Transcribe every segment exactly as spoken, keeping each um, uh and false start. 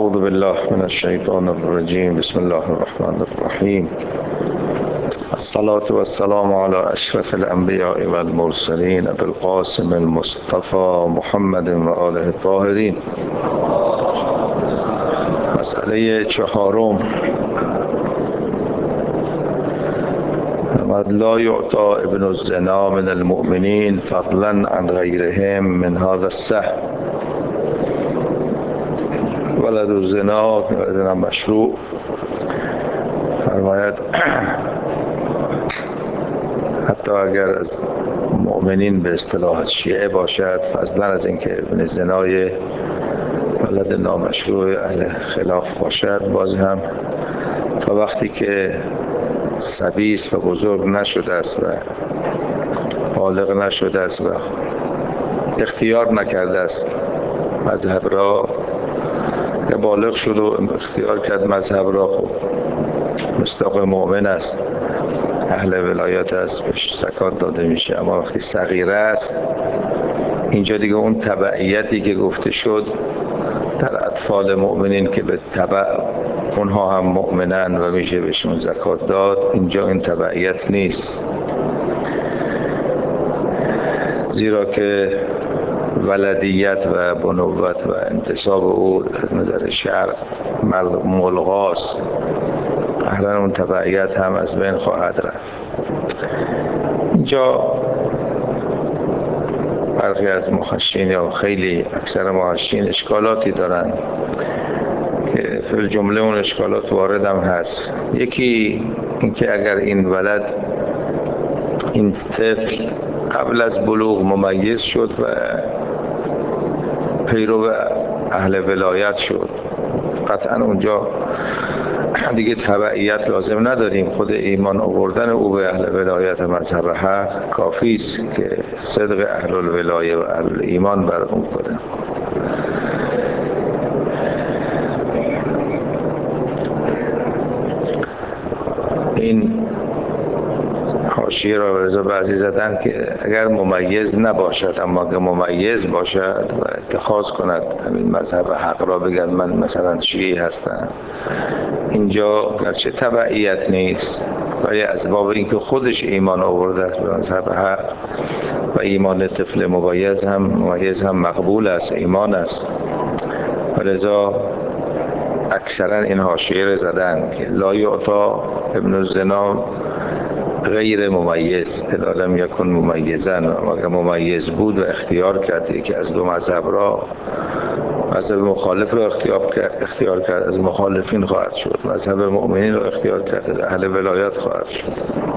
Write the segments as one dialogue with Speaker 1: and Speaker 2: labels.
Speaker 1: أعوذ بالله من الشيطان الرجيم. بسم الله الرحمن الرحيم. الصلاة والسلام على أشرف الأنبياء والمرسلين أبي القاسم المصطفى محمد وآله الطاهرين. مسئله چهارم، لا يعطى ابن الزنا من المؤمنين فضلا عن غيرهم من هذا السهم. ولد الزنا، ولد مشروع، فرماید حتی اگر از مؤمنین به اصطلاح شیعه باشد، فضلا از اینکه ابن زنای ولد نامشروع اهل خلاف باشد، باز هم تا وقتی که صبی است و بزرگ نشده است و بالغ نشده است و اختیار نکرده است مذهب را، که بالغ شد و اختیار کرد مذهب را، خب مصداق مؤمن است، اهل ولایت است، بهش زکات داده میشه. اما وقتی صغیر است، اینجا دیگه اون تبعیتی که گفته شد در اطفال مؤمنین که به تبع اونها هم مؤمنن و میشه بهشون زکات داد، اینجا این تبعیت نیست، زیرا که ولدیت و بنوت و انتساب او از نظر شرع ملغاست، اهلا اون تبعیت هم از بین خواهد رفت. اینجا برخی از محشین یا خیلی اکثر محشین اشکالاتی دارن که فی الجمله اون اشکالات وارد هم هست. یکی اینکه اگر این ولد، این طفل قبل از بلوغ ممیز شد و پیرو اهل ولایت شد، قطعا اونجا دیگه تبعیت لازم نداریم، خود ایمان آوردن او به اهل ولایت مذهب حق کافی است که صدق اهل الولایه و اهل ایمان بر اون کنه. این حاشیه را رضا بعضی زدن که اگر ممیز نباشد، اما اگر ممیز باشد و اتخاذ کند همین مذهب حق را، بگن من مثلا شیعی هستم، اینجا گرچه تبعیت نیست ولی از باب اینکه خودش ایمان آورده است به مذهب حق و ایمان طفل ممیز هم ممیز هم مقبول است، ایمان است، ولذا اکثرا این حاشیه را زدن که لا یعطا ابن الزنا غیر ممیز اذا لم یکن ممیزا. اگر ممیز بود و اختیار کرد که از دو مذهب را، مذهب مخالف را اختیار کرد، از مخالفین خواهد شد، مذهب مؤمنین را اختیار کرد، از اهل ولایت خواهد شد.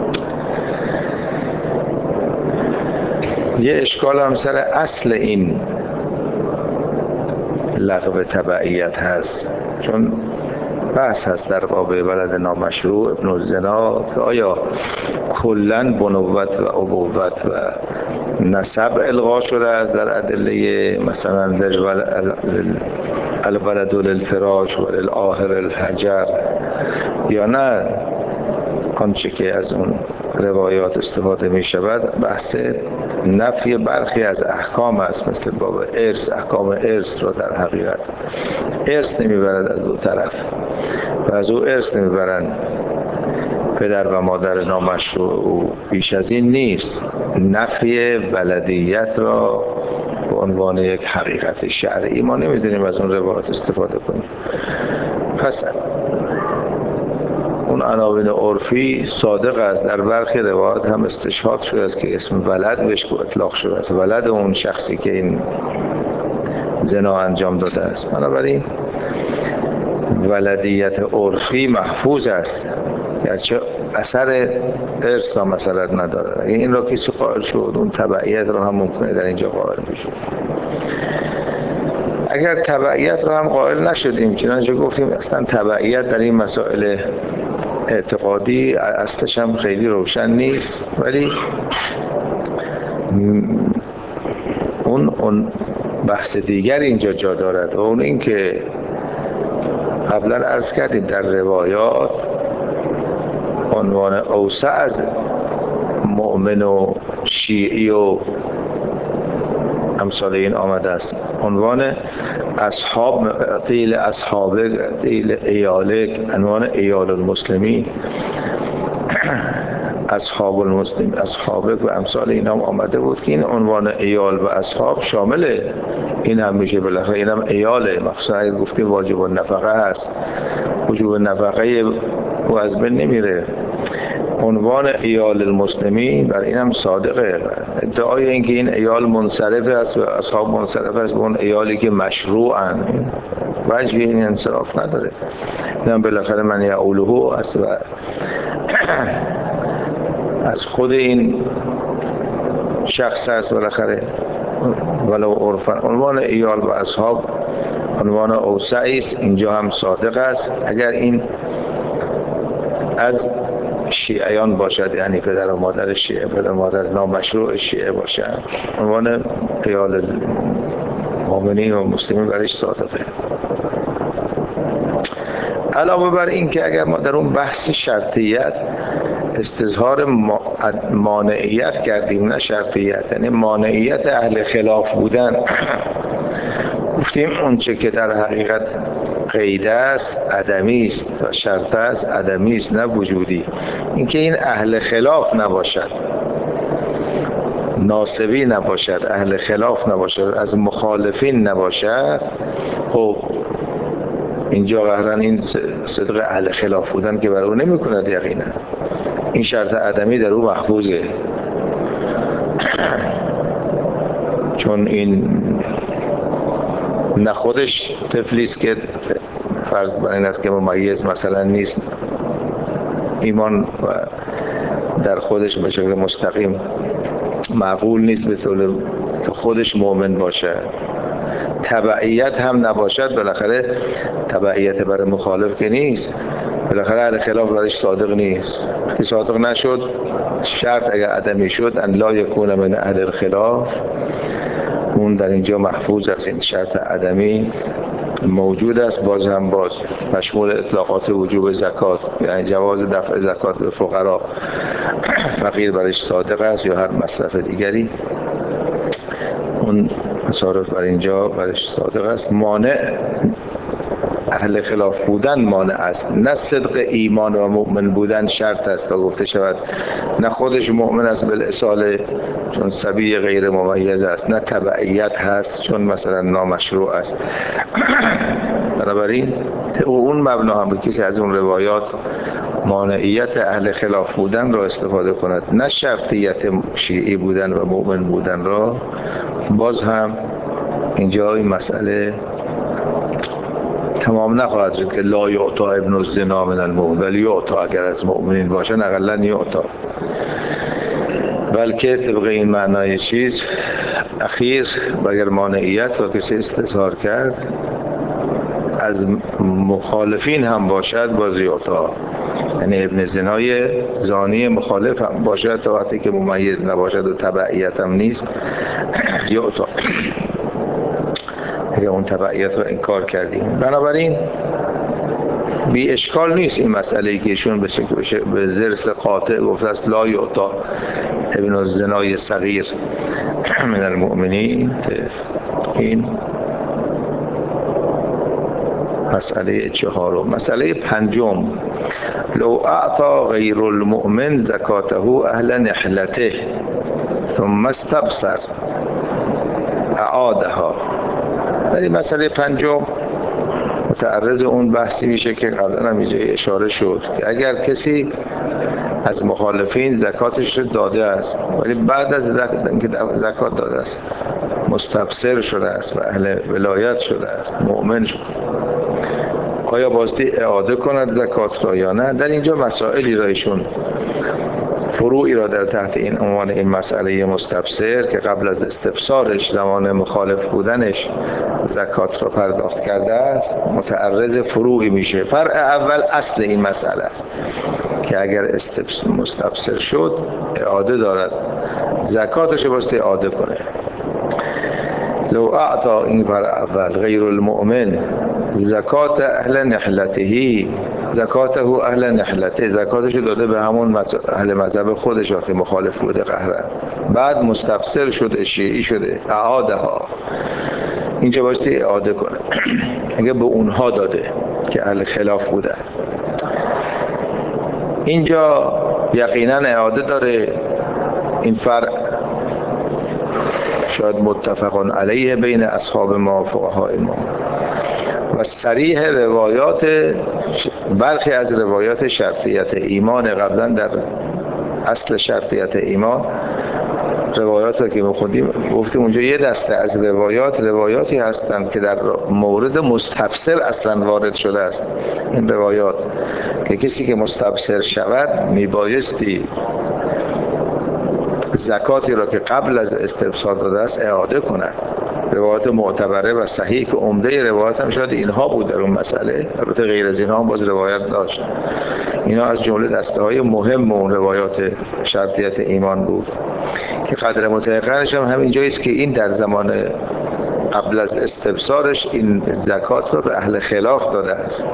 Speaker 1: یه اشکال هم سر اصل این لغو تبعیت هست، چون بحث هست در باب ولد نامشروع ابن الزنا که آیا کلن بنوت و ابوت و نسب الغا شده است در ادله مثلا الولد للفراش و للآهر الحجر، یا نه آنچه که از اون روایات استفاده می شود بحث نفی برخی از احکام است، مثل باب ارث، احکام ارث را در حقیقت ارث نمیبرد از دو طرف و از او ارث نمیبرند پدر و مادر نامشروع او، بیش از این نیست. نفی ولدیت را به عنوان یک حقیقت شرعی ما نمیدونیم از اون روایات استفاده کنیم. پس اون عناوین عرفی صادق است، در برخی روایات هم استشهاد شده است که اسم ولد بهش اطلاق شده است، ولد اون شخصی که این زنا انجام داده است. بنابراین ولدیت عرفی محفوظ است، گرچه اثر ارث را مثلا ندارد. اگه این را کسی قائل شد، اون تبعیت را هم ممکنه در اینجا قائل بشه. اگر تبعیت را هم قائل نشدیم، چنانچه گفتیم اصلا تبعیت در این مسائل اعتقادی اصلش هم خیلی روشن نیست، ولی اون اون بحث دیگر اینجا جا دارد و اون این که قبلا عرض کردیم در روایات عنوان اوسع از مؤمن و شیعی و امثال این آمده است. عنوان اصحاب قیل اصحابه قیل ایاله، عنوان ایال المسلمین، اصحاب المسلم، اصحابه و امثال این هم آمده بود که این عنوان ایال و اصحاب شامل این هم میشه. بالاخره این هم ایاله، مخصوصا اگر گفتیم واجب النفقه هست، وجوب نفقه او از بین نمیره. عنوان ایال المسلمین بر این هم صادقه. ادعای این که این ایال منصرف است و اصحاب منصرف است به اون ایالی که مشروعن، وجه این انصراف نداره. این هم بالاخره من یعولهو است و از خود این شخص است بالاخره ولو عرفا. عنوان ایال و اصحاب عنوان اوسعی است، اینجا هم صادق است. اگر این از شیعیان باشد، یعنی پدر و مادر شیعه، پدر و مادر نامشروع شیعه باشد، عنوان ایال المؤمنین و مسلمین برش صادقه. علاوه بر این که اگر ما در اون بحث شرطیت استظهار مانعیت کردیم، نه شرطیت، یعنی مانعیت اهل خلاف بودن، گفتیم اون چه که در حقیقت قید است عدمی است و شرط است عدمی است نه وجودی. اینکه این اهل خلاف نباشد، ناسبی نباشد، اهل خلاف نباشد، از مخالفین نباشد، خب اینجا قهرن این صدق اهل خلاف بودن که برای او نمی کند یقینا. این شرط عدمی در او محفوظه، چون این نه خودش طفلیست که فرض بر این است که ممیز مثلا نیست، ایمان و در خودش به شکل مستقیم معقول نیست به طور که خودش مؤمن باشه. تبعیت هم نباشد، بالاخره تبعیت برای مخالف که نیست، بالاخره اهل خلاف برایش صادق نیست. وقتی صادق نشد، شرط اگر عدمی شد ان لا یکون من اهل الخلاف، اون در اینجا محفوظ است. این شرط عدمی موجود است، باز هم باز مشمول اطلاقات وجوب زکات، یعنی جواز دفع زکات به فقرا، فقیر برایش صادق است یا هر مصرف دیگری، اون مصارف بر اینجا برایش صادق است. مانع اهل خلاف بودن مانع است، نه صدق ایمان و مؤمن بودن شرط است تا گفته شود نه خودش مؤمن است بالاصاله چون صبی غیر ممیز است، نه تبعیت هست چون مثلا نامشروع است. بنابراین اون مبنا هم کسی از اون روایات مانعیت اهل خلاف بودن را استفاده کند، نه شرطیت شیعی بودن و مؤمن بودن را، باز هم اینجا این مسئله تمام نخواهد شد که لا یعطا ابن الزنا من المؤمن، ولی یعطا اگر از مؤمنین باشه اقلا یعطا، بلکه طبق این معنای چیز اخیر اگر مانعیت و کسی استظهار کرد از مخالفین هم باشد باز یعطا، یعنی ابن زنای زانی مخالف هم باشد تا وقتی که ممیز نباشد و تبعیت هم نیست یعطا، اگر اون تبعیت رو انکار کردیم. بنابراین بی اشکال نیست این مسئله که ایشون به شکل به ضرس قاطع گفته است لا یعطا ابن الزنای صغیر من المؤمنین. این مسئله چهارم. مسئله پنجم، لو اعطا غیر المؤمن زکاته اهل نحلته ثم استبصر اعادها. در این مسئله پنجم متعرض اون بحثی میشه که قبلا هم اشاره شد که اگر کسی از مخالفین زکاتش رو داده است ولی بعد از اینکه زکات داده است مستبصر شده است و اهل ولایت شده است، مؤمن شد، آیا باستی اعاده کند زکات را یا نه؟ در اینجا مسائلی را ایشون فروعی را در تحت این عنوان این مسئله مستبصر که قبل از استبصارش زمان مخالف بودنش زکات را پرداخت کرده است متعرض فروعی میشه. فرع اول اصل این مسئله است که اگر مستبصر شد اعاده دارد، زکاتش باستی اعاده کنه. لو اعطا این فرع اول غیر المؤمن زکات اهل نحلته زکاته اهل نحلته، زکاتشو داده به همون اهل مذهب خودش وقتی مخالف بوده قهرن. بعد مستبصر شده، شیعی شده، اعاده ها، اینجا بایستی اعاده کنه. اگه به اونها داده که اهل خلاف بوده، اینجا یقینا اعاده داره. این فرق شاید متفقان علیه بین اصحاب ما و فقهای ما و صریح روایات، برخی از روایات شرطیت ایمان قبلا در اصل شرطیت ایمان، روایات رو که می‌خوندیم گفتیم اونجا یه دسته از روایات روایاتی هستند که در مورد مستبصر اصلا وارد شده است. این روایات که کسی که مستبصر شود میبایستی زکاتی را که قبل از استبصار داده است اعاده کند. روایات معتبره و صحیح که عمده روایات هم شاید اینها بود در اون مسئله، البته غیر از اینها هم باز روایت داشت. اینا از جمله دسته های مهم اون روایات شرطیت ایمان بود که قدر متحقنش هم همین جاییست که این در زمان قبل از استبصارش این زکات را به اهل خلاف داده است.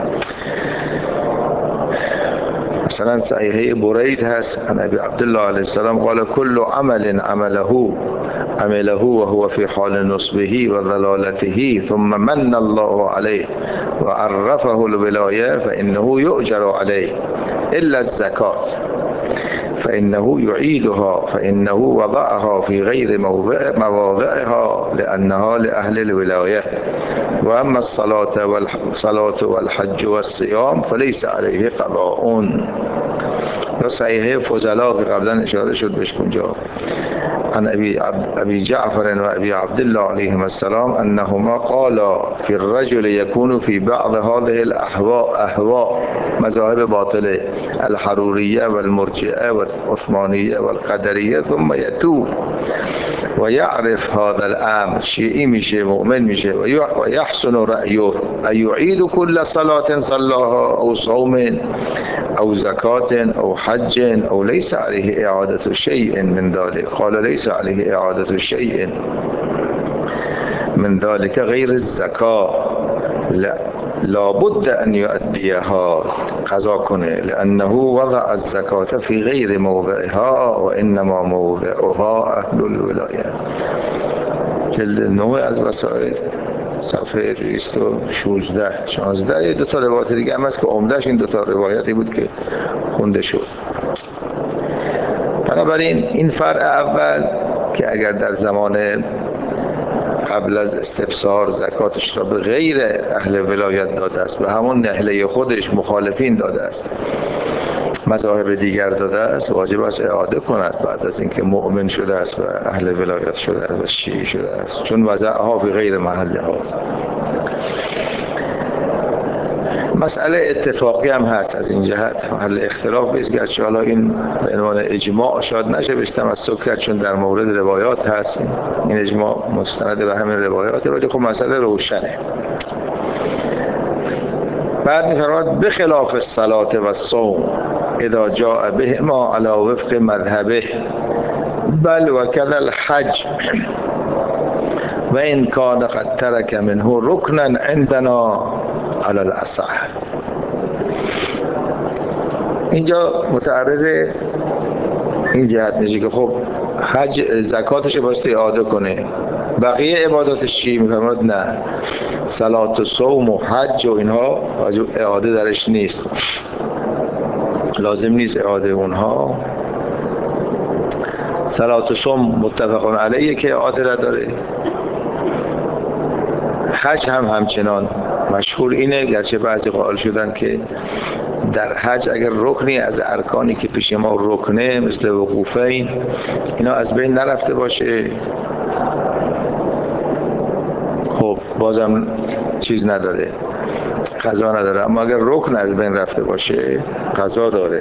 Speaker 1: مثلا صحیحه برید هست عن ابی عبدالله علیه السلام قال كل عمل عمله عمله وهو في حال نصبه وضلالته ثم من الله عليه وعرفه الولاية فإنه يؤجر عليه إلا الزكاة فإنه يعيدها فإنه وضعها في غير موضع مواضعها لأنها لأهل الولاية وأما الصلاة والصلاة والحج والصيام فليس عليه قضاء. یا صحیحه فضلا که قبلا اشاره شد بهش اونجا عن ابي ابي جعفر و ابي عبدالله علیهم السلام انهما قالا في الرجل يكون في بعض هذه الاهواء اهواء مذاهب باطله الحروریه والمرجئه والعثمانیه والقدریه ثم يتوب و یعرف هذا الامر، شیعی میشه، مؤمن میشه و یحسن رأیه ایعید کل صلاة صلاها او صوم او زکاة او حج او لیس علیه اعادة شیء من ذلك. قال لیس علیه اعادة شیء من ذلك غیر الزکاة لا لابد ان یؤدیها، قضا کنه، لانه وضع الزکاة فی غیر موضعها و انما موضعها اهل الولایه. جلد نوع از وسائل صفحه دویست و شانزده شانزده دو تا روایت دیگه هم هست که عمده‌اش این دو تا روایتی بود که خونده شد. بنابراین این فرع اول که اگر در زمان قبل از استبصار زکاتش را به غیر اهل ولایت داده است، به همون نهله خودش مخالفین داده است، مذاهب دیگر داده است، واجب است اعاده کند بعد از اینکه مؤمن شده است و اهل ولایت شده است و شیعی شده است، چون وضعها فی غیر محلها. مسئله اتفاقی هم هست از این جهت، محل اختلاف است، گرچه حالا این به عنوان اجماع شاید نشه بهش تمسک کرد چون در مورد روایات هست، این اجماع مستند به همین روایاته، ولی خب مسئله روشنه. بعد می‌فرماید بخلاف الصلاة و الصوم اذا جاء بهما على وفق مذهبه بل وكذا الحج و ان كان قد ترك منه ركنا عندنا على الاصح. اینجا متعرض این جهت میشه که خب حج زکاتش بایستی اعاده کنه، بقیه عباداتش چی؟ میفرماد نه، صلات و صوم و حج و اینها اعاده درش نیست، لازم نیست اعاده اونها. صلات و صوم متفقون علیه که اعاده نداره، حج هم همچنان. مشهور اینه، گرچه بعضی قائل شدن که در حج اگر رکنی از ارکانی که پیش ما رکنه مثل وقوفین اینا از بین نرفته باشه خب بازم چیز نداره، قضا نداره، اما اگر رکن از بین رفته باشه قضا داره.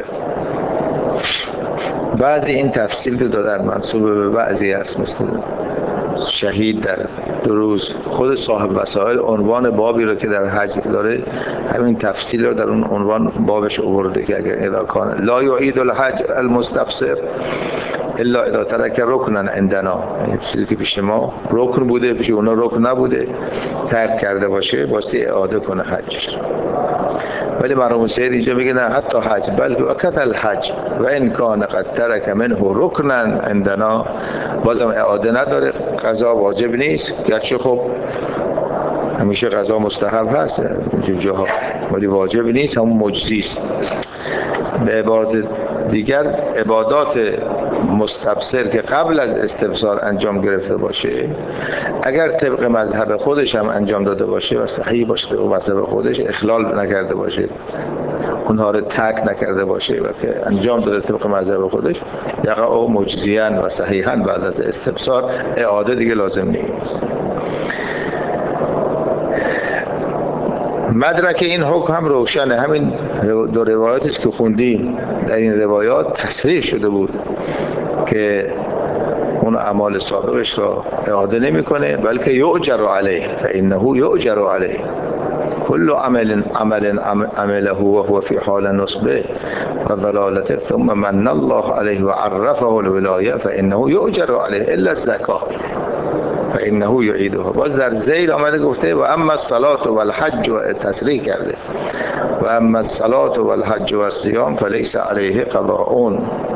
Speaker 1: بعضی این تفصیل رو دادن، منصوب به بعضی است، مثل شهید در دروز. خود صاحب وسائل عنوان بابی رو که در حج داره همین تفصیل رو در اون عنوان بابش آورده که اگر اذا کان لا یعید الحج المستبصر الا اذا ترک رکنا عندنا، این چیزی که پیش ما رکن بوده پیش اونا رکن نبوده، ترک کرده باشه واسه اعاده کنه حجش. ولی مرحوم سید اینجا میگه نه حتی حج بل وقت الحج و ان کان قد ترک منه رکنا عندنا، بازم اعاده نداره، قضا واجب نیست، گرچه خب همیشه قضا مستحب هست اینجور جاها ولی واجب نیست، همون مجزی است. به عبارت دیگر عبادات مستبصر که قبل از استبصار انجام گرفته باشه اگر طبق مذهب خودش هم انجام داده باشه و صحیح باشه طبق مذهب خودش، اخلال نکرده باشه، اونها رو ترک نکرده باشه و که انجام داده طبق مذهب خودش، یقع مجزیاً و صحیحاً بعد از استبصار، اعاده دیگه لازم نیست. مدرک این حکم هم روشنه، همین دو روایاتی است که خوندیم، در این روایات تصریح شده بود که اون اعمال سابقش را اعاده نمیکنه بلکه یؤجر علیه فانه یؤجر علیه كل عمل عمل عمله وهو في حال نصبه وضلالته ثم من الله عليه وعرفه الولايه فانه يؤجر عليه الا الزکاه فانه یعیده. باز در ذیل آمده گفته و اما الصلاة والحج و تصریح کرده و اما الصلاة والحج والصيام فليس عليه قضاء.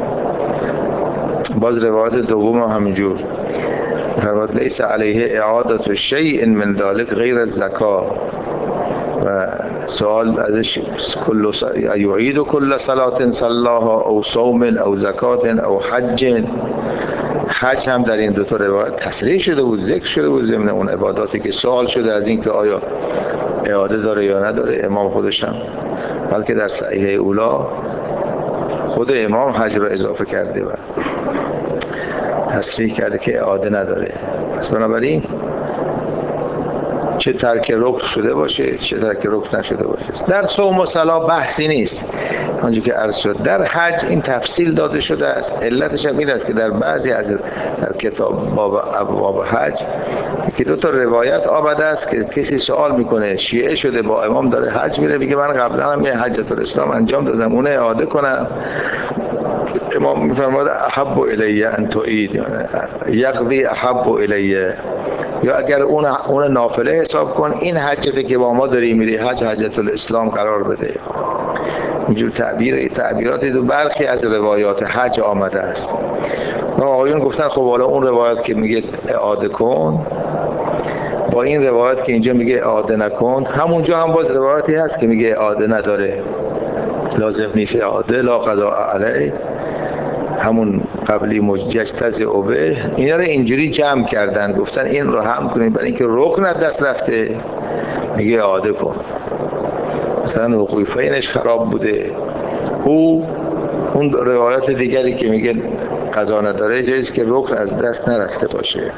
Speaker 1: باز روایت دوم همینجور فرمود لیس علیه اعادة شیء من ذلك غیر الزکاه، و سوال ازش کل یعید کل صلاة صلاها او صوم او زکات او حج. حج هم در این دو تا روایت تصریح شده بود، ذکر شده بود ضمن اون عباداتی که سوال شده از این که آیا اعاده داره یا نداره. امام خودش هم بلکه در صحیح اولا خود امام حج را اضافه کرده و تصریح کرده که اعاده نداره. پس بنابراین چه ترک رکن شده باشه چه ترک رکن نشده باشه، در صوم و صلاة بحثی نیست. آنجا که عرض شد در حج این تفصیل داده شده است. علتش هم این است که در بعضی از در کتاب باب ابواب حج که دو تا روایت آمده است که کسی سوال میکنه شیعه شده با امام داره حج میره، میگه من قبلا هم یه حجۃ الاسلام انجام دادم اون اعاده کنم. امام میفرماد احب الی ان تعید یقضی احب الی، یا اگر اون اون نافله حساب کن این حجتی که با ما داری میری حج حجۃ الاسلام قرار بده. اینجور تعبیر تعبیراتی تو برخی از روایات حج آمده است. و آقایون گفتن خب حالا اون روایت که میگه اعاده کن با این روایت که اینجا میگه اعاده نکن، همونجا هم باز روایتی هست که میگه اعاده نداره، لازم نیست اعاده، لا قضاء علیه، همون قبلی مجتز اوبه. اینا رو اینجوری جمع کردن گفتن این رو هم کنیم برای اینکه رکن از دست رفته میگه اعاده کن. مثلا وقوفینش خراب بوده، او اون روایات دیگری که میگه قضا نداره جاییست که رکن از دست نرفته باشه.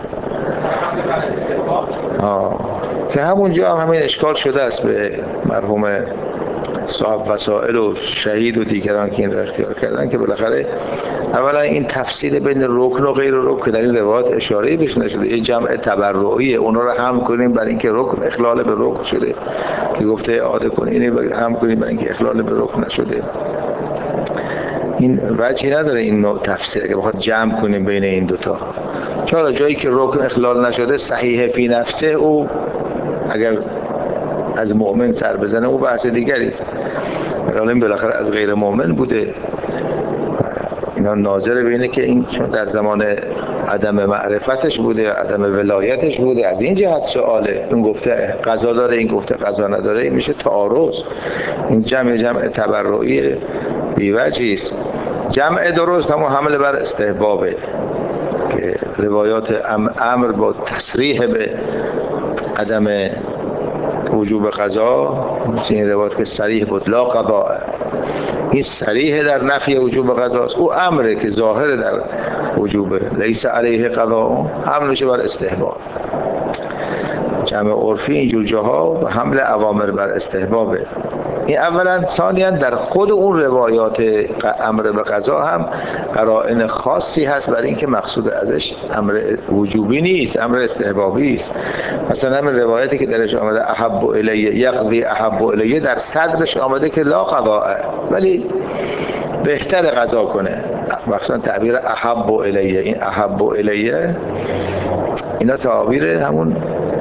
Speaker 1: آه. که همونجا هم همین اشکال شده است به مرحوم صاحب وسائل و شهید و دیگران که این را اختیار کردن که بالاخره اولا این تفصیل بین رکن و غیر رکن در این روایات اشاره بهش نشده، یه جمع تبرعی اونا رو هم کنیم برای اینکه رکن اخلال به رکن شده که گفته اعاده کنیم، اینو هم کنیم برای اینکه اخلال به رکن نشده. این وجهی نداره این نوع تفسیر که بخواد جمع کنیم بین این دوتا. چرا جایی که رکن اخلال نشده صحیح فی نفسه، او اگر از مؤمن سر بزنه او بحث دیگری است، ولی بالاخره از غیر مؤمن بوده. اینا ناظر به اینه که این چون در زمان عدم معرفتش بوده، عدم ولایتش بوده، از این جهت سواله. این گفته قضا داره این گفته قضا نداره، این میشه تعارض. این جمع جمع تبرعی بی‌وجهی است. جمع درست همون حمل بر استحبابه که روایات امر با تصریح به عدم وجوب قضا، این روایت که صریح بود لا قضاء، این صریح در نفی وجوب قضا است. او امره که ظاهر در وجوبه، لیس علیه قضاء، حمل میشه بر استحباب. جمع عرفی اینجور جاها به حمل اوامر بر استحبابه. این اولا. ثانیا در خود اون روایات امر به قضا هم قرائن خاصی هست برای اینکه مقصود ازش امر وجوبی نیست، امر استحبابی است. مثلا همین روایتی که درش آمده احب الیه یقضی احب الیه، در صدرش آمده که لا قضاء، ولی بهتر قضا کنه. مثلا تعبیر احب الیه، این احب الیه اینا تعابیر همون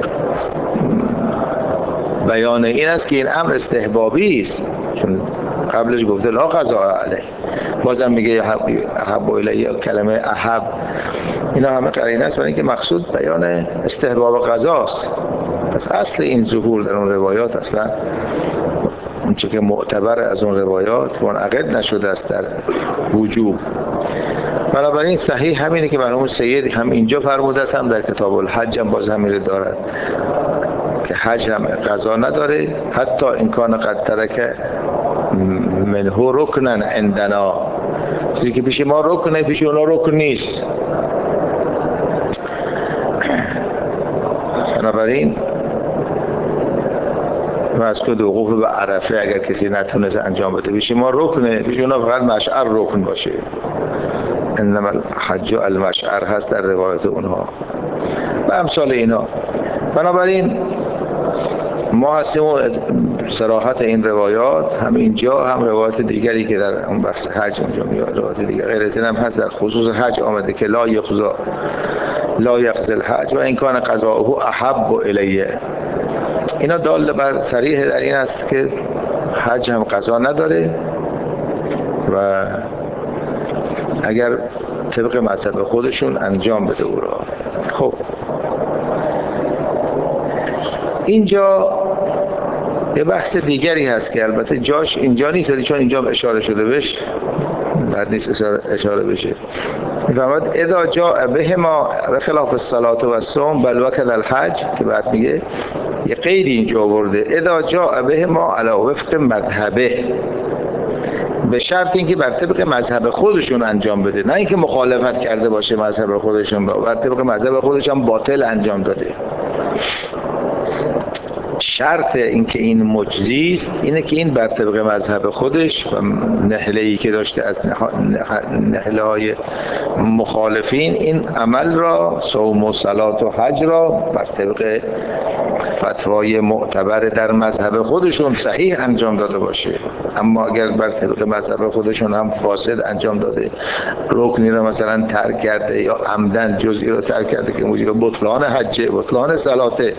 Speaker 1: بیان این است که این امر استحبابی است، چون قبلش گفته لا قضا علیه، بازم میگه احب الیه، کلمه احب اینا همه قرینه است برای اینکه مقصود بیان استحباب قضاست. پس اصل این ظهور در اون روایات اصلا اون چه که معتبر از اون روایات منعقد نشده است در وجوب. بنابراین صحیح همینه که مرحوم سید هم اینجا فرموده است، هم در کتاب الحج هم باز همینه دارد که حج هم قضا نداره، حتی امکان قد ترک منه رکنن عندنا، چیزی که پیش ما رکنه پیش اونا رکن نیست. بنابراین مسکو وقوف به عرفه اگر کسی نتونست انجام بده پیش ما رکنه، پیش اونا فقط مشعر رکن باشه. انما الحج المشعر هست در روایت اونها و امثال اینا. بنابراین ما هستیم و صراحت این روایات هم اینجا هم روایت دیگری که در اون بحث حج اونجا میاد، روایت دیگر غیر از این هم هست در خصوص حج آمده که لا یقضا لا یقضی الحج و این کان قضاؤه احب الیه. اینا دال بر صریح در این است که حج هم قضا نداره و اگر طبق مذهب خودشون انجام بده او را. خب اینجا یه بحث دیگری هست که البته جاش اینجا نیست چون اینجا اشاره شده بهش، بعد نیست اشاره, اشاره بشه. میفرماد اذا جاء بهما بخلاف الصلاة و الصوم بل وکذ الحج، که بعد میگه یه قیدی اینجا آورده اذا جاء بهما علی وفق مذهبه، به شرط اینکه بر طبق مذهب خودشون انجام بده، نه اینکه مخالفت کرده باشه مذهب خودشون را، بر طبق مذهب خودشون باطل انجام داده. شرط اینکه این مجزی است اینه که این بر طبق مذهب خودش و نهله‌ای که داشته از نهله‌های مخالفین این عمل را، صوم و صلات و حج را، بر طبق فتوای معتبر در مذهب خودشون صحیح انجام داده باشه. اما اگر بر طبق مذهب خودشون هم فاسد انجام داده، رکنی را مثلا ترک کرده یا عمدن جزئی را ترک کرده که موجب بطلان حج، بطلان صلاته،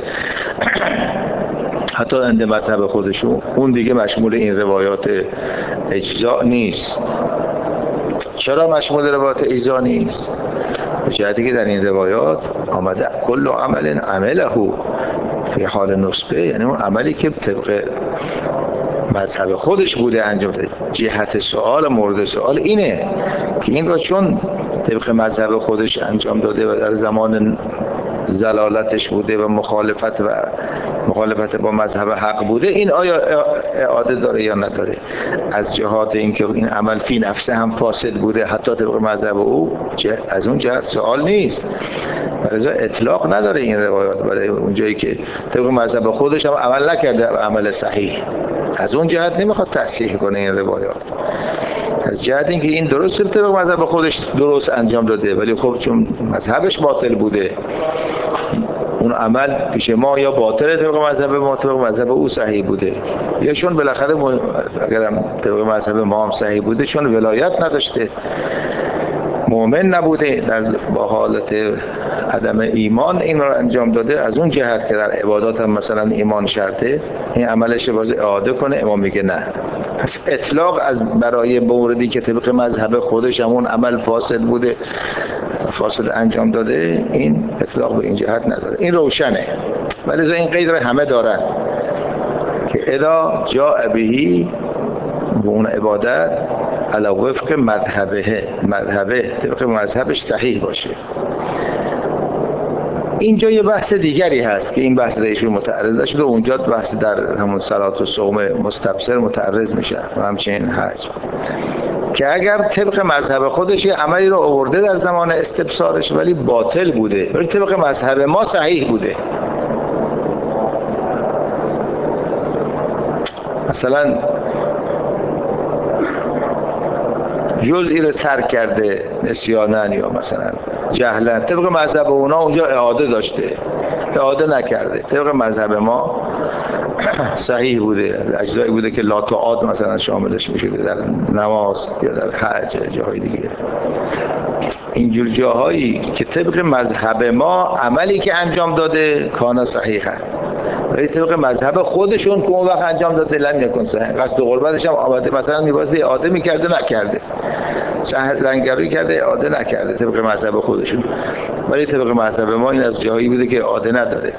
Speaker 1: حتی اند مذهب خودشون، اون دیگه مشمول این روایات اجزاء نیست. چرا مشمول روایات اجزاء نیست؟ به جهتی که در این روایات آمده کل عمل عمله فی حال نصبه، یعنی اون عملی که طبق مذهب خودش بوده انجام داده. جهت سوال مورد سوال اینه که این را چون طبق مذهب خودش انجام داده و در زمان زلالتش بوده و مخالفت و مخالفت با مذهب حق بوده، این آیا اعاده داره یا نداره؟ از جهات اینکه این عمل فی نفسه هم فاسد بوده حتی طبق مذهب او، از اون جهت سوال نیست. برای اطلاق نداره این روایات برای اونجایی که طبق مذهب خودش هم عمل نکرده و عمل صحیح، از اون جهت نمیخواد تصحیح کنه این روایات. از جهت اینکه این درست طبق مذهب خودش درست انجام داده، ولی خب چون مذهبش باطل بوده اون عمل پیش ما یا باطل طبق مذهب ما، طبق مذهب او صحیح بوده، یا چون بالاخره اگرم طبق مذهب ما هم صحیح بوده چون ولایت نداشته، مؤمن نبوده، در با حالت عدم ایمان این را انجام داده، از اون جهت که در عبادات هم مثلا ایمان شرطه، این عملش باز اعاده کنه. امام میگه نه. پس اطلاق از برای موردی که طبق مذهب خودش همون عمل فاسد بوده، فاسد انجام داده، این اطلاق به این جهت نداره. این روشنه. ولی این قید را همه دارن که اذا جاء بهی به اون عبادت علی وفق مذهبه، مذهبه طبق مذهبش صحیح باشه. اینجا یه بحث دیگری هست که این بحث ایشون متعرض نشده، اونجا بحث در همون صلات و صوم مستبصر متعرض میشه و همچنین حج، که اگر طبق مذهب خودش یه عملی رو آورده در زمان استبصارش ولی باطل بوده، ولی طبق مذهب ما صحیح بوده، مثلا جزئی رو ترک کرده نسیانن یا مثلا جهلن، طبق مذهب اونا اونجا اعاده داشته، اعاده نکرده، طبق مذهب ما صحیح بوده، از اجزایی بوده که لا تعاد مثلا شاملش میشه در نماز یا در حج یا جاهای دیگه. اینجور جاهایی که طبق مذهب ما عملی که انجام داده کان صحیحه، ولی طبق مذهب خودشون که اون وقت انجام داده لم یکن صحیح، قصد و قربتش هم آمده، مثلا می‌باسه اعاده می‌کرده نکرده، شهر لنگروی کرده اعاده نکرده طبق مذهب خودشون، ولی طبق مذهب ما این از جاهایی بوده که اعاده نداده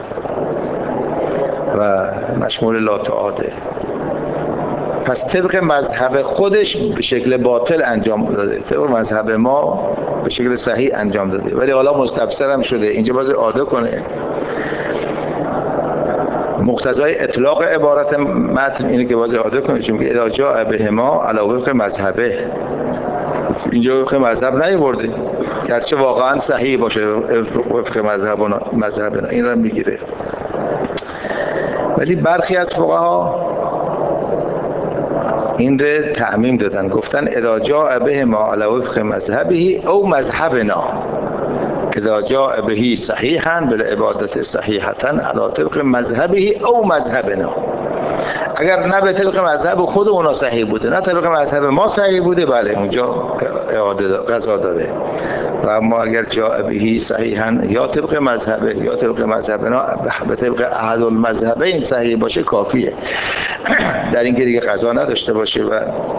Speaker 1: و مشمول لا تعاده. پس طبق مذهب خودش به شکل باطل انجام داده، طبق مذهب ما به شکل صحیح انجام داده، ولی حالا مستبصر هم شده، اینجا باید اعاده کنه. مقتضای اطلاق عبارت متن اینه که باید اعاده کنه، چون که اذا جاء بهما علی وفق مذهبه، اینجا وفق مذهب نیورده، گرچه واقعا صحیح باشه وفق مذهبنا مذهبنا این رو میگیره. ولی برخی از فقها این رو تعمیم دادن، گفتن اذا جاء بهما علی وفق مذهبه او مذهبنا، اذا جاء به صحیحا بالعبادت صحیحتا علی طبق مذهبه او مذهبنا، اگر نه به طبق مذهب خود اونا صحیح بوده نه طبق مذهب ما صحیح بوده، بله اونجا اعاده قضا داده. و اما اگر جاء به صحیحا یا طبق مذهبه یا طبق مذهبنا به طبق احد المذهبین صحیح باشه کافیه، در این که دیگه قضا نداشته باشه و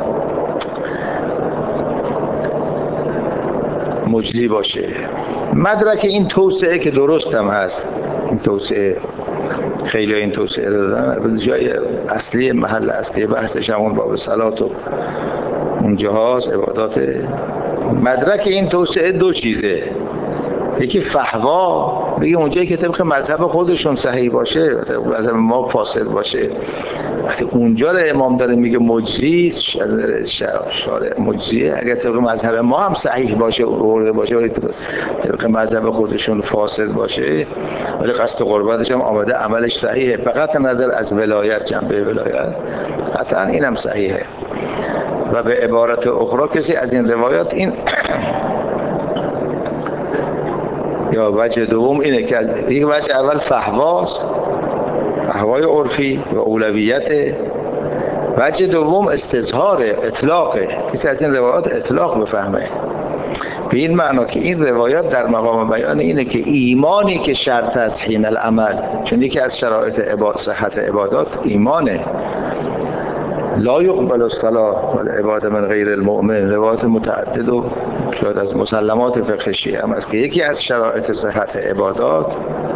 Speaker 1: مجزی باشه. مدرک این توسعه که درست هم هست، این توسعه خیلی این توسعه دادن، جای اصلی محل اصلی بحثش همون باب صلات و اونجاست عبادات. مدرک این توسعه دو چیزه، یکی فحوا، بگه اونجایی که طبق مذهب خودشون صحیح باشه طبق مذهب ما فاسد باشه، وقتی اونجا رو امام داره میگه مجزی شارع مجزیه، اگر طبق مذهب ما هم صحیح باشه ورده باشه ولی طبق مذهب خودشون فاسد باشه، ولی قصد قربتش هم آمده عملش صحیحه، فقط نظر از ولایت جنبه ولایت قطعا اینم صحیحه. و به عبارت اخرى کسی از این روایات این یا وجه دوم اینه که از یک وجه اول فحواست، فحوای عرفی و اولویت، وجه دوم استظهار اطلاقه، کسی از این روایات اطلاق بفهمه به این معنا که این روایات در مقام بیان اینه که ایمانی که شرط است حین العمل، چون یکی از شرایط عباد صحت عبادات ایمانه، لا یقبل الصلاة والعبادة من غیر المؤمن، روایات متعدد و شاید از مسلمات فقه شیعه هم است که یکی از شرایط صحت عبادات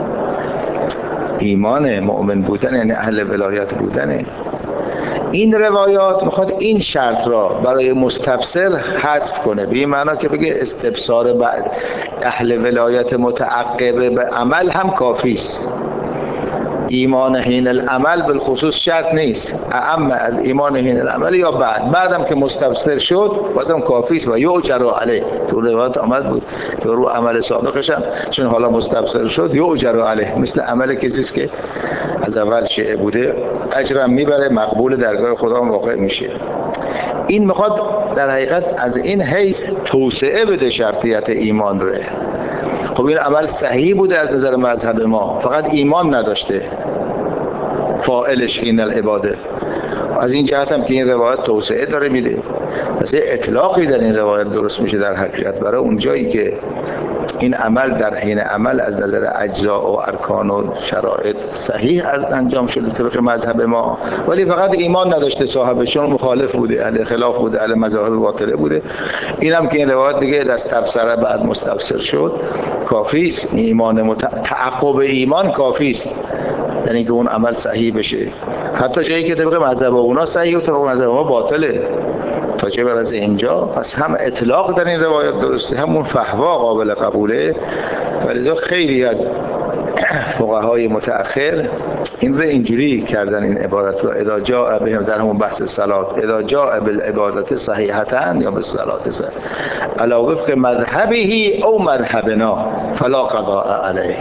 Speaker 1: ایمان، مؤمن بودن، یعنی اهل ولایت بودنه. این روایات میخواد این شرط را برای مستبصر حذف کنه، به این معنا که بگه استبصار بعد اهل ولایت متعقب به عمل هم کافی است، ایمان حین العمل بالخصوص شرط نیست، اعم از ایمان حین العمل یا بعد بعدم که مستبصر شد بازم کافی است و یؤجر علیه. تو روایت آمد بود که رو عمل سابقش هم چون حالا مستبصر شد یؤجر علیه، مثل عمل کسی است که از اول شیعه بوده اجرم میبره، مقبول درگاه خدا واقع میشه. این میخواد در حقیقت از این حیث توسعه بده شرطیت ایمان ره. خب این عمل صحیح بوده از نظر مذهب ما، فقط ایمان نداشته فاعلش این العباده. از این جهت هم که این روایت توسعه داره میده، پس اطلاقی در این روایت درست میشه در حقیقت برای اون جایی که این عمل در حین عمل از نظر اجزا و ارکان و شرایط صحیح از انجام شده طبق مذهب ما، ولی فقط ایمان نداشته، صاحبشون مخالف بوده، اهل خلاف بوده، اهل مذاهب باطله بوده. اینم که این روایت دیگه دست تبصره بعد مستبصر شد کافی است، ایمان مت... تعقب ایمان کافی است در اینکه اون عمل صحیح بشه، حتی جایی که طبق مذهب اونا صحیح و طبق مذهب ما باطله. تا چه برسه اینجا پس هم اطلاق در این روایت درسته، همون فحوا قابل قبوله. ولی خیلی از فقهای متأخر این رو اینجوری کردن، این عبارت رو اذا جاء بهم در همون بحث صلات، اذا جاء بالعبادت صحیحتا یا بالصلات صحیح علی وفق مذهبه او مذهبنا فلا قضاء علیه.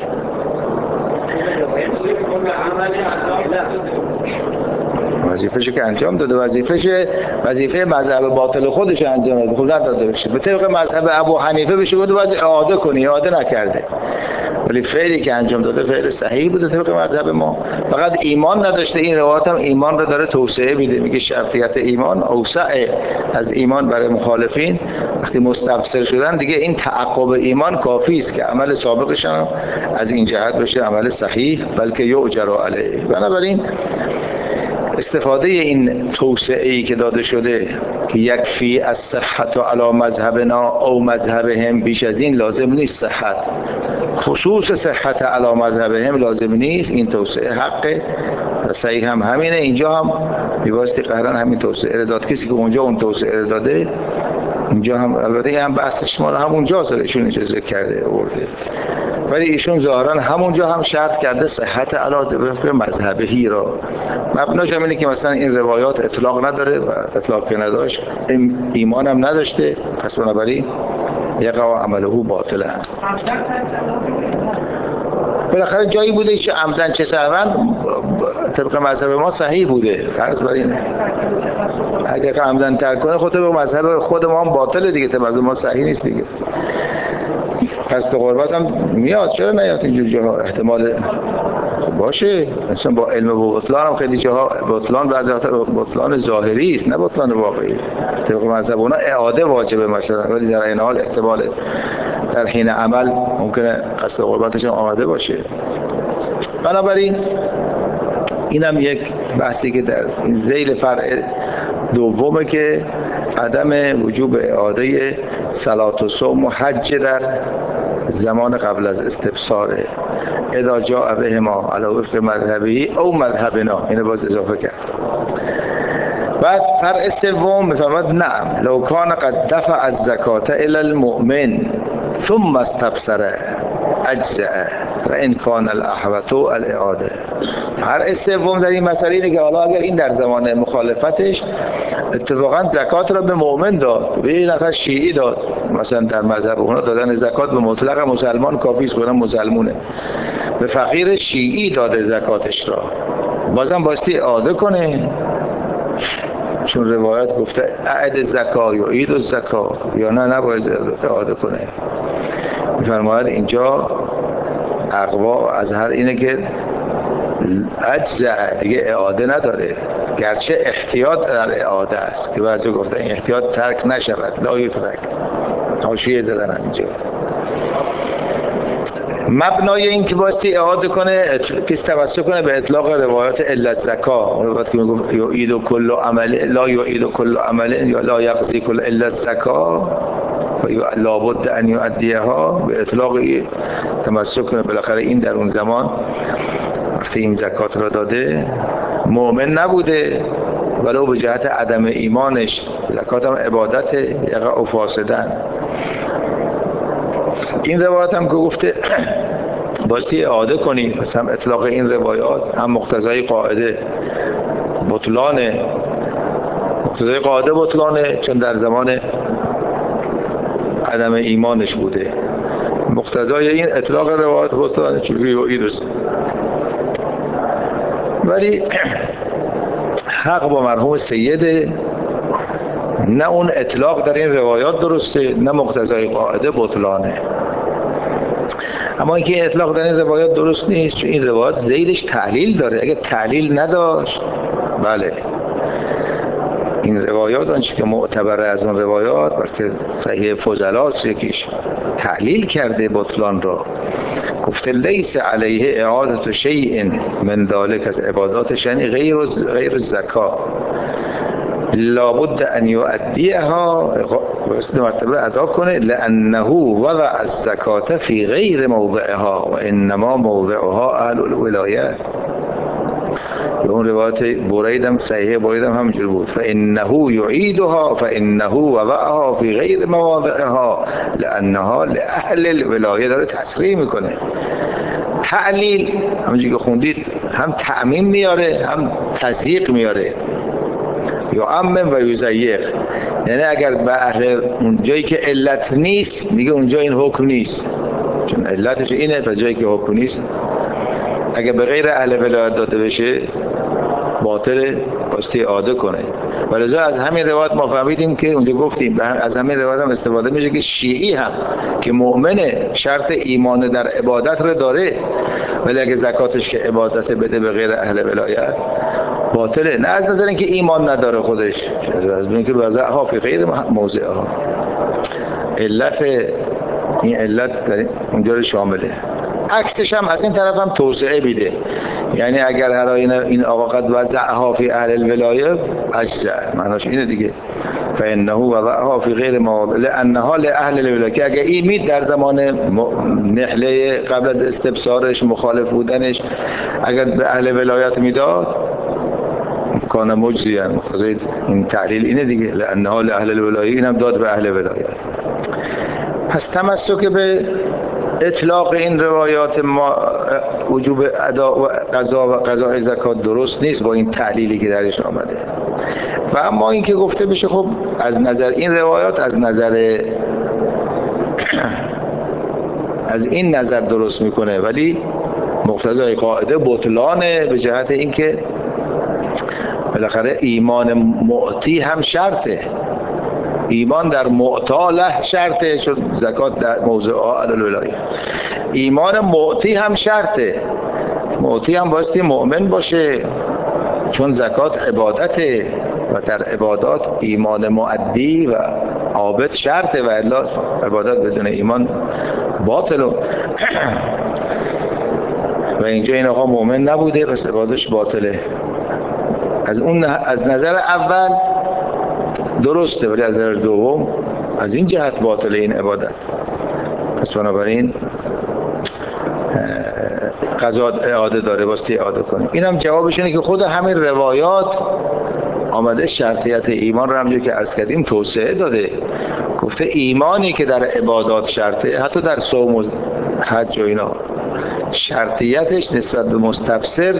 Speaker 1: وظیفه‌شو که انجام داده، وظیفه‌ش وظیفه مذهب باطل خودش انجام داده، خود نداده بشه. به طبق مذهب ابو حنیفه بشه گفت باید اعاده کنی، اعاده نکرده. ولی فعلی که انجام داده فعل صحیح بوده طبق مذهب ما. فقط ایمان نداشته. این روایت هم ایمان رو داره توسعه میده، میگه شرطیت ایمان اوسع از ایمان برای مخالفین. وقتی مستبصر شدن دیگه این تعقب ایمان کافی است که عمل سابقشان از این جهت بشه عمل صحیح، بلکه یؤجر علیه. بنابراین استفاده این توسعه‌ای که داده شده که یکفی از صحت و علی مذهبنا او مذهبهم، بیش از این لازم نیست صحت، خصوص صحت علی مذهبهم لازم نیست. این توسعه حقه و صحیح هم همینه. اینجا هم بیواسطه قهرن همین توسعه داد. کسی که اونجا اون توسعه داده اینجا هم، البته این هم بحثش مال همونجا سر ایشون اجازه کرده آورده، ولی ایشون ظاهرا همونجا هم شرط کرده صحت علی مذهبی را. مبناش هم اینه که مثلا این روایات اطلاق نداره و اطلاق که نداشت ایمان هم نداشته، پس بنابراین یقع عمله باطله. بالاخره جایی بوده که عمدن چه سهوا طبق مذهب ما صحیح بوده، فرض بر اینه. اگر عمدن ترک کنه خود به مذهب خود ما هم باطله دیگه، طبق مذهب ما صحیح نیست دیگه. پس به قربت هم میاد، چرا نیاد اینجور جاها احتمال باشه. مثلا با علم بطلان هم خیلی جاها بطلان بعضی وقتا بطلان ظاهری است نه بطلان واقعی. طبق مذهب اونا اعاده واجبه مثلا، ولی در این حال احتمال در حین عمل ممکنه قصد قربتش هم آمده باشه. بنابراین اینم یک بحثی که در این ذیل فرع دومه که عدم وجوب اعاده صلات و صوم و حج در زمان قبل از استبصار اذا جاء بهما علی وفق مذهبی او مذهبنا، اینو باز اضافه کرد. بعد فرع سوم میفرماد نعم لو کان قد دفع الزکات الی المؤمن ثم استبصر اجزاء و ان کان الاحوط الاعاده. فرع سوم در این مسئله اینه که حالا اگر این در زمان مخالفتش اتفاقا زکات را به مؤمن داد، به یه نفر شیعی داد، مثلا در مذهب اونا دادن زکات به مطلق مسلمان کافی است، اونم مسلمونه، به فقیر شیعی داده زکاتش را، بازم باستی اعاده کنه، چون روایت گفته اعد زکا یا عید الزکا، یا نه نباید اعاده کنه. میفرماید اینجا اقوا از هر اینه که اجزاء دیگه اعاده نداره، گرچه احتیاط در اعاده است که بعضی گفتن این احتیاط ترک نشود، لا یترک، حاشیه زدن اینجا. مبنای این که باستی اعاده کنه کسی توسط کنه به اطلاق روایات الا الزکا، روایت که میگفت یعید کل عمل لا یعید کل عمل یا لا یقضی کل الا الزکا و لابد ان یؤدیها، به اطلاق تمسک کنه. بالاخره این در اون زمان وقتی این زکات را داده مؤمن نبوده، ولو به جهت عدم ایمانش، زکات هم عبادت یقع فاسدن. این روایت هم که گفته باستی اعاده کنی، پس هم اطلاق این روایات هم مقتضای قاعده بطلانه، مقتضای قاعده بطلانه چون در زمان عدم ایمانش بوده، مقتضای این اطلاق روایات بطلانه چون یعید است. ولی حق با مرحوم سیده، نه اون اطلاق در این روایات درسته نه مقتضای قاعده بطلانه. اما اینکه این اطلاق در این روایات درست نیست چون این روایات ذیلش تحلیل داره. اگه تحلیل نداشت بله این روایات آنچه که معتبره از اون روایات بلکه صحیح فضلاست یکیش تحلیل کرده بطلان را، گفته لیس علیه اعادت شیء من ذلک از عبادات شنی غیر غیر الزکا لابد ان یؤدیها، باید مرتبه ادا کنه، لانه وضع الزکات فی غیر موضعها و انما موضعها اهل الولایه. به اون روایت بریدم صحیح بریدم همینجور بود، فانه یعیدها فانه وضعها فی غیر مواضعها لانها لاهل الولایه. داره تصریح میکنه. تعلیل همونجوری که خوندید هم تعمیم میاره هم تضییق میاره، یعمم و یضیق، یعنی اگر به اهل اون جایی که علت نیست میگه اونجا این حکم نیست چون علتش اینه، پس جایی که حکم نیست اگر به غیر اهل ولایت داده بشه باطله. باستی اعاده کنه. ولذا از همین روایت ما فهمیدیم که اونجا گفتیم از همین روایت هم استفاده میشه که شیعی هم که مؤمنه شرط ایمان در عبادت رو داره، ولی اگه زکاتش که عبادت بده به غیر اهل ولایت باطله. نه از نظر اینکه ایمان نداره خودش، از اینکه وضعها فی غیر موضعها، علت این علت در اونجا رو شامله. عکسش هم از این طرف هم توسعه بیده، یعنی اگر هر این آقا قد وضعها فی اهل الولایه اجزاء، معناش اینه دیگه، فانه وضعها فی غیر مواضع لانها لاهل الولایه، که اگر این مید در زمان نحله قبل از استبصارش مخالف بودنش اگر به اهل ولایت میداد کان مجزیا، مقتضی این تعلیل اینه دیگه، لانها لاهل الولایه، اینم داد به اهل ولایت. پس تمسک به اطلاق این روایات ما وجوب ادا و قضا و قضای زکات درست نیست با این تعلیلی که درش آمده. و اما این که گفته بشه خب از نظر این روایات از نظر از این نظر درست میکنه، ولی مقتضای قاعده بطلانه به جهت اینکه بالاخره ایمان معطی هم شرطه، ایمان در معطا له شرطه، چون زکات در موضع اهل الولایه. ایمان معطی هم شرطه، معطی هم بایستی مؤمن باشه، چون زکات عبادته و در عبادات ایمان مؤدی و عابد شرطه، و الا عبادت بدون ایمان باطل. و اینجا این آقا مؤمن نبوده پس عبادتش باطله. از اون از نظر اول درسته، ولی از نظر دوم از این جهت باطله این عبادت. پس بنابراین قضا اعاده داره، باستی اعاده کنیم. این هم جوابش اینه که خود همین روایات آمده شرطیت ایمان رو همونجوری که عرض کردیم توسعه داده، گفته ایمانی که در عبادات شرطه، حتی در صوم و حج و اینا شرطیتش نسبت به مستبصر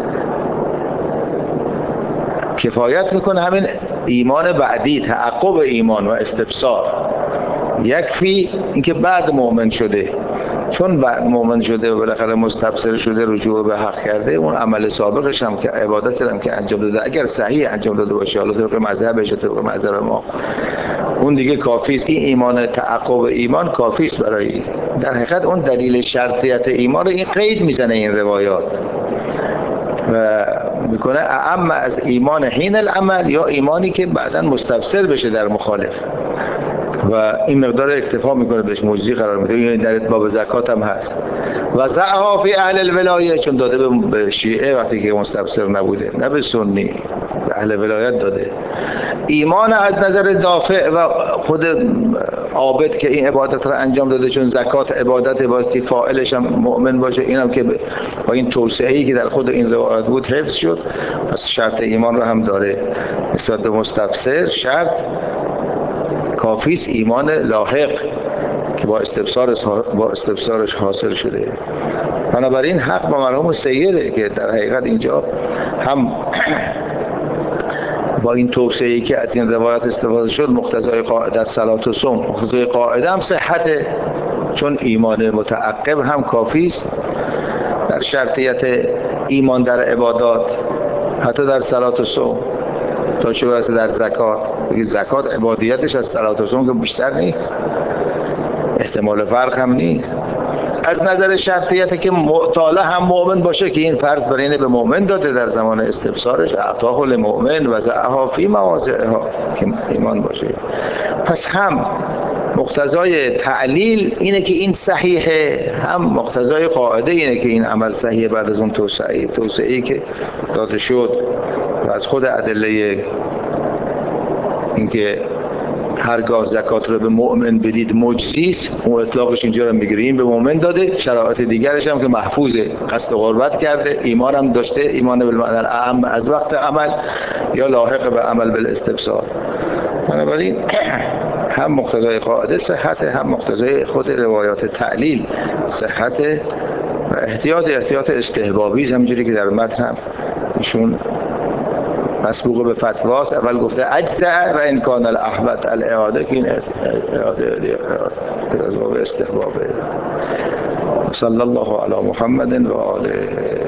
Speaker 1: کفایت میکنه همین ایمان بعدی، تعقب ایمان و استبصار. یکفی اینکه بعد مؤمن شده، چون بعد مؤمن شده و بالاخره مستبصر شده، رجوع به حق کرده، اون عمل سابقش هم که عبادت هم که انجام داده اگر صحیح انجام داده باشه، حالا طبق مذهبش طبق مذهب ما، اون دیگه کافی است. این ایمان تعقب ایمان کافی است برای در حقیقت اون دلیل شرطیت ایمان رو این قید میزنه این روایات و میکنه اعم از ایمان حین العمل، یا ایمانی که بعداً مستبصر بشه در مخالف، و این مقدار اکتفا میکنه بهش مجزی قرار میده. این در باب زکات هم هست. و زعها فی اهل الولایه، چون داده به شیعه وقتی که مستبصر نبوده، نه به سنی، به اهل ولایت داده. ایمان از نظر دافع و خود عابد که این عبادت رو انجام داده، چون زکات عبادت واسطی فاعلش هم مؤمن باشه، اینم که با این توسعه‌ای که در خود این روایت بود حفظ شد، پس شرط ایمان رو هم داره نسبت به مستبصر. شرط کافیست ایمان لاحق که با استبصارش با استبصارش حاصل شده. بنابراین حق با مرحوم سیده که در حقیقت اینجا هم با این توسعه‌ای که از این روایت استفاده شد مقتضای قاعده در صلات و صوم، مقتضای قاعده هم صحته، چون ایمان متعقب هم کافی است در شرطیت ایمان در عبادات، حتی در صلات و صوم تا چه برسه در زکات. زکات عبادیتش از صلات و صوم که بیشتر نیست، احتمال فرق هم نیست. از نظر شرطیت که معطاله هم مؤمن باشه، که این فرض بر اینه به مؤمن داده در زمان استبصارش، اعطاه للمؤمن و زعها فی مواضعها، که ایمان باشه. پس هم مقتضای تعلیل اینه که این صحیحه، هم مقتضای قاعده اینه که این عمل صحیحه بعد از اون توسعه توسعه‌ای که داده شد. و از خود ادله اینکه هرگاه زکات رو به مؤمن بدید مجزی است، اون اطلاقش اینجا رو میگیریم به مؤمن داده. شرایط دیگرش هم که محفوظه، قصد قربت کرده، ایمان هم داشته، ایمان بالمعنی الاعم از وقت عمل یا لاحق به عمل بالاستبصار. بنابراین هم مقتضای قاعده صحت، هم مقتضای خود روایات تعلیل صحت. و احتیاط احتیاط استحبابی همونجوری که در متن هم ایشون مسبوق به فتواست، اول گفته اجزاء و ان کان الاحوط الاعاده، که این اعاده از باب استحبابه. صلی الله علی محمد و آله